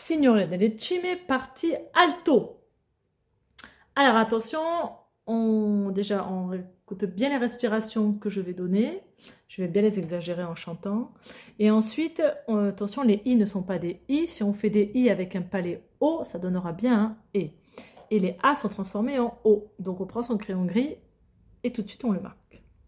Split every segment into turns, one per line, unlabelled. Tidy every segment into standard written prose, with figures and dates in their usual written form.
Signore delle cime, partie alto. Alors attention, on écoute bien les respirations que je vais donner. Je vais bien les exagérer en chantant. Et ensuite, attention, les i ne sont pas des i. Si on fait des i avec un palais o, ça donnera bien un e. Et les a sont transformés en o. Donc on prend son crayon gris et tout de suite on le marque.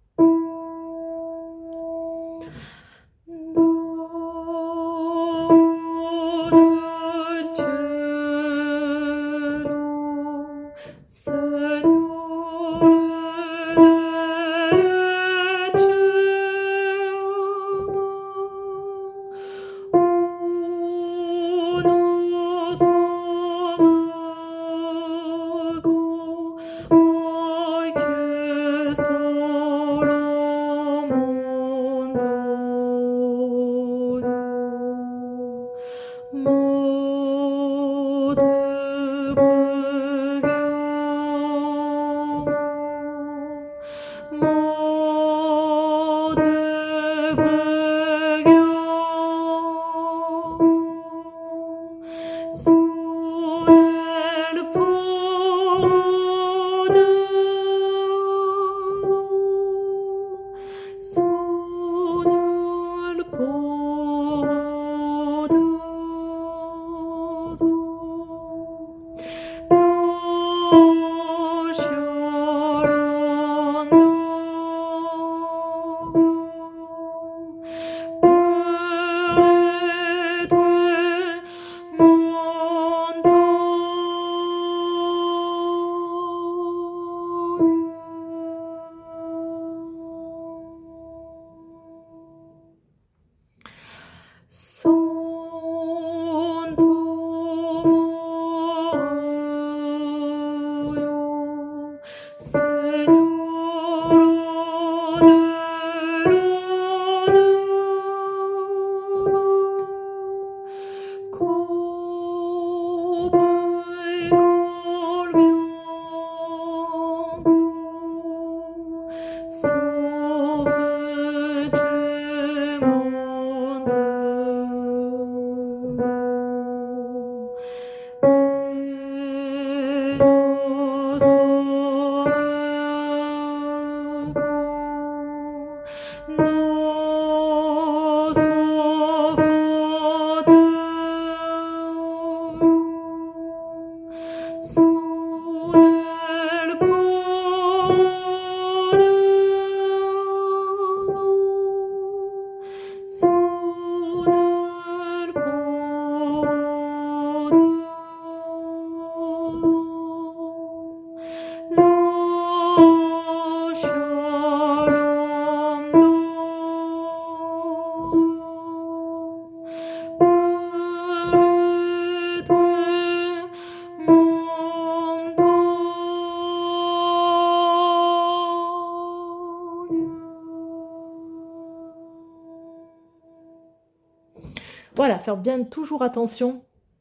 Voilà, faire bien toujours attention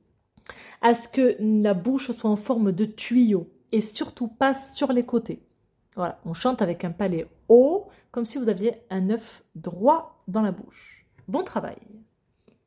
à ce que la bouche soit en forme de tuyau et surtout pas sur les côtés. Voilà, on chante avec un palais haut, comme si vous aviez un œuf droit dans la bouche. Bon travail!